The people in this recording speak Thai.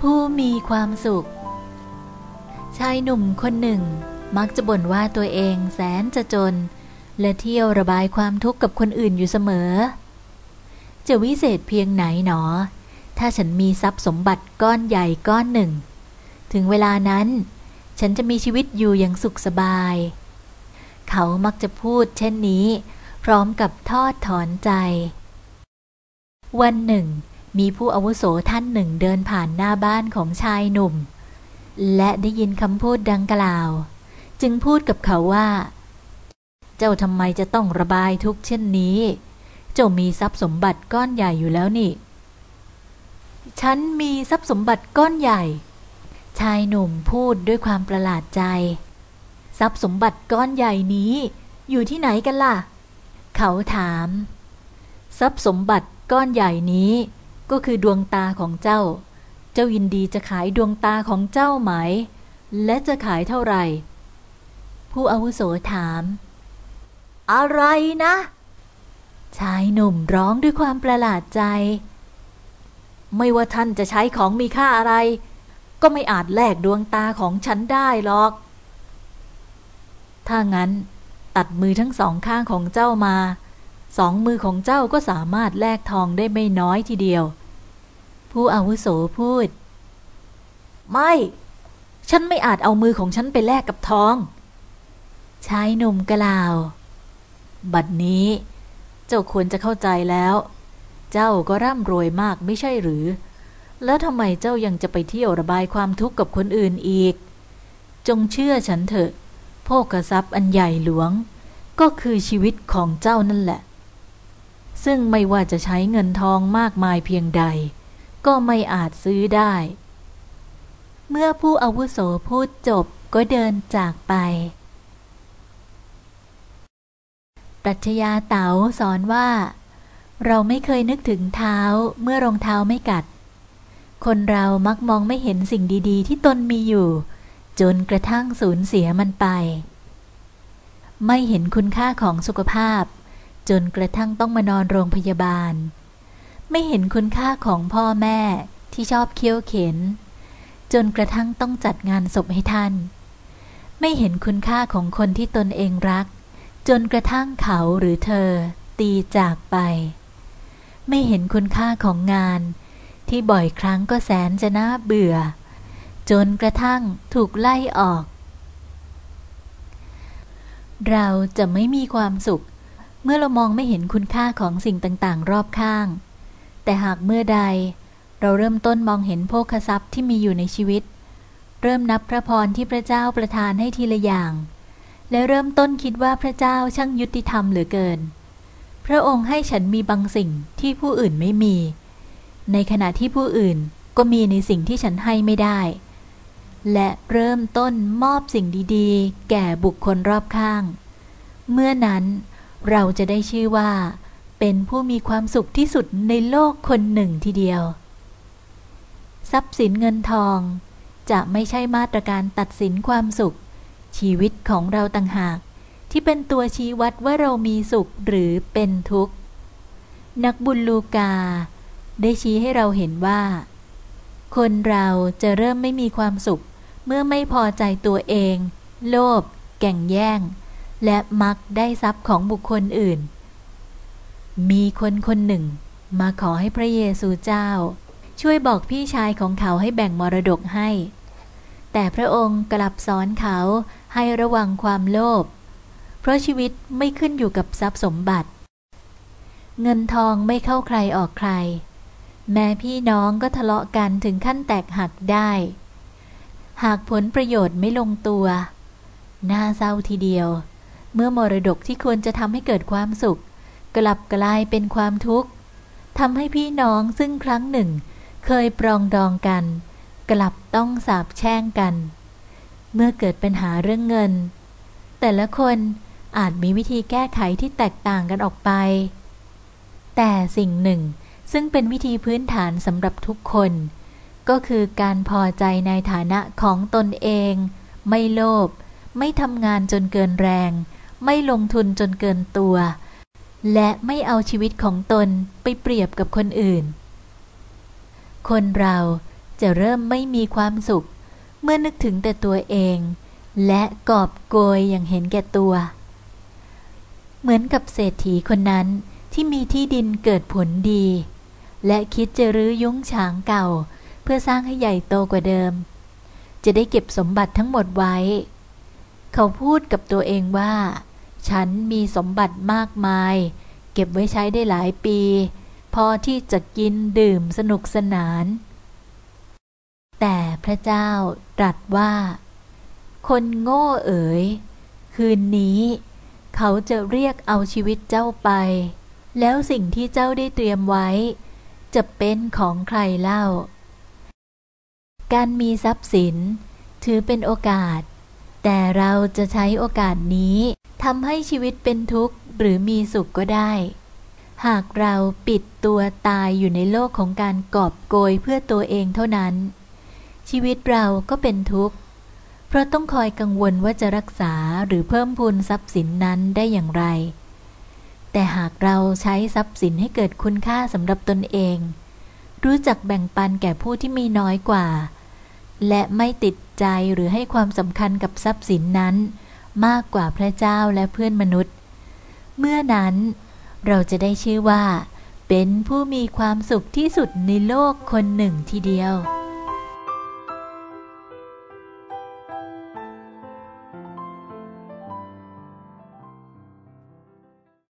ผู้มีความสุขชายหนุ่มคนหนึ่งมักจะบ่นว่าตัวเองแสนจะจนและเที่ยวระบายความทุกข์กับคนอื่นอยู่เสมอจะวิเศษเพียงไหนหนอถ้าฉันมีทรัพย์สมบัติก้อนใหญ่ก้อนหนึ่งถึงเวลานั้นฉันจะมีชีวิตอยู่อย่างสุขสบายเขามักจะพูดเช่นนี้พร้อมกับทอดถอนใจวันหนึ่งมีผู้อาวุโสท่านหนึ่งเดินผ่านหน้าบ้านของชายหนุ่มและได้ยินคำพูดดังกล่าวจึงพูดกับเขาว่าเจ้าทำไมจะต้องระบายทุกข์เช่นนี้เจ้ามีทรัพย์สมบัติก้อนใหญ่อยู่แล้วนี่ฉันมีทรัพย์สมบัติก้อนใหญ่ชายหนุ่มพูดด้วยความประหลาดใจทรัพย์สมบัติก้อนใหญ่นี้อยู่ที่ไหนกันล่ะเขาถามทรัพย์สมบัติก้อนใหญ่นี้ก็คือดวงตาของเจ้ายินดีจะขายดวงตาของเจ้าไหมและจะขายเท่าไหร่ผู้อาวุโสถามอะไรนะชายหนุ่มร้องด้วยความประหลาดใจไม่ว่าท่านจะใช้ของมีค่าอะไรก็ไม่อาจแลกดวงตาของฉันได้หรอกถ้างั้นตัดมือทั้งสองข้างของเจ้ามาสองมือของเจ้าก็สามารถแลกทองได้ไม่น้อยทีเดียวผู้อาวุโสพูดไม่ฉันไม่อาจเอามือของฉันไปแลกกับทองชายหนุ่มกล่าวบัดนี้เจ้าควรจะเข้าใจแล้วเจ้าก็ร่ำรวยมากไม่ใช่หรือแล้วทำไมเจ้ายังจะไปเที่ยวระบายความทุกข์กับคนอื่นอีกจงเชื่อฉันเถอะโภคทรัพย์อันใหญ่หลวงก็คือชีวิตของเจ้านั่นแหละซึ่งไม่ว่าจะใช้เงินทองมากมายเพียงใดก็ไม่อาจซื้อได้เมื่อผู้อาวุโสพูดจบก็เดินจากไปปรัชญาเต๋าสอนว่าเราไม่เคยนึกถึงเท้าเมื่อรองเท้าไม่กัดคนเรามักมองไม่เห็นสิ่งดีๆที่ตนมีอยู่จนกระทั่งสูญเสียมันไปไม่เห็นคุณค่าของสุขภาพจนกระทั่งต้องมานอนโรงพยาบาลไม่เห็นคุณค่าของพ่อแม่ที่ชอบเคี้ยวเข็นจนกระทั่งต้องจัดงานศพให้ท่านไม่เห็นคุณค่าของคนที่ตนเองรักจนกระทั่งเขาหรือเธอตีจากไปไม่เห็นคุณค่าของงานที่บ่อยครั้งก็แสนจะน่าเบื่อจนกระทั่งถูกไล่ออกเราจะไม่มีความสุขเมื่อเรามองไม่เห็นคุณค่าของสิ่งต่างๆรอบข้างแต่หากเมื่อใดเราเริ่มต้นมองเห็นโภคทรัพย์ที่มีอยู่ในชีวิตเริ่มนับพระพรที่พระเจ้าประทานให้ทีละอย่างและเริ่มต้นคิดว่าพระเจ้าช่างยุติธรรมเหลือเกินพระองค์ให้ฉันมีบางสิ่งที่ผู้อื่นไม่มีในขณะที่ผู้อื่นก็มีในสิ่งที่ฉันให้ไม่ได้และเริ่มต้นมอบสิ่งดีๆแก่บุคคลรอบข้างเมื่อนั้นเราจะได้ชื่อว่าเป็นผู้มีความสุขที่สุดในโลกคนหนึ่งทีเดียวทรัพย์สินเงินทองจะไม่ใช่มาตรการตัดสินความสุขชีวิตของเราต่างหากที่เป็นตัวชี้วัดว่าเรามีสุขหรือเป็นทุกข์นักบุญลูกาได้ชี้ให้เราเห็นว่าคนเราจะเริ่มไม่มีความสุขเมื่อไม่พอใจตัวเองโลภแก่งแย่งและมักได้ทรัพย์ของบุคคลอื่นมีคนคนหนึ่งมาขอให้พระเยซูเจ้าช่วยบอกพี่ชายของเขาให้แบ่งมรดกให้แต่พระองค์กลับสอนเขาให้ระวังความโลภเพราะชีวิตไม่ขึ้นอยู่กับทรัพย์สมบัติเงินทองไม่เข้าใครออกใครแม้พี่น้องก็ทะเลาะกันถึงขั้นแตกหักได้หากผลประโยชน์ไม่ลงตัวน่าเศร้าทีเดียวเมื่อมรดกที่ควรจะทำให้เกิดความสุขกลับกลายเป็นความทุกข์ทำให้พี่น้องซึ่งครั้งหนึ่งเคยปรองดองกันกลับต้องสาปแช่งกันเมื่อเกิดปัญหาเรื่องเงินแต่ละคนอาจมีวิธีแก้ไขที่แตกต่างกันออกไปแต่สิ่งหนึ่งซึ่งเป็นวิธีพื้นฐานสำหรับทุกคนก็คือการพอใจในฐานะของตนเองไม่โลภไม่ทำงานจนเกินแรงไม่ลงทุนจนเกินตัวและไม่เอาชีวิตของตนไปเปรียบกับคนอื่นคนเราจะเริ่มไม่มีความสุขเมื่อนึกถึงแต่ตัวเองและกอบโกยอย่างเห็นแก่ตัวเหมือนกับเศรษฐีคนนั้นที่มีที่ดินเกิดผลดีและคิดจะรื้อยุ้งฉางเก่าเพื่อสร้างให้ใหญ่โตกว่าเดิมจะได้เก็บสมบัติทั้งหมดไว้เขาพูดกับตัวเองว่าฉันมีสมบัติมากมายเก็บไว้ใช้ได้หลายปีพอที่จะกินดื่มสนุกสนานแต่พระเจ้าตรัสว่าคนโง่เอ๋ยคืนนี้เขาจะเรียกเอาชีวิตเจ้าไปแล้วสิ่งที่เจ้าได้เตรียมไว้จะเป็นของใครเล่าการมีทรัพย์สินถือเป็นโอกาสแต่เราจะใช้โอกาสนี้ทำให้ชีวิตเป็นทุกข์หรือมีสุขก็ได้หากเราปิดตัวตายอยู่ในโลกของการกอบโกยเพื่อตัวเองเท่านั้นชีวิตเราก็เป็นทุกข์เพราะต้องคอยกังวลว่าจะรักษาหรือเพิ่มพูนทรัพย์สินนั้นได้อย่างไรแต่หากเราใช้ทรัพย์สินให้เกิดคุณค่าสำหรับตนเองรู้จักแบ่งปันแก่ผู้ที่มีน้อยกว่าและไม่ติดใจหรือให้ความสำคัญกับทรัพย์สินนั้นมากกว่าพระเจ้าและเพื่อนมนุษย์เมื่อนั้นเราจะได้ชื่อว่าเป็นผู้มีความสุขที่สุดในโลกคนหนึ่งทีเดียว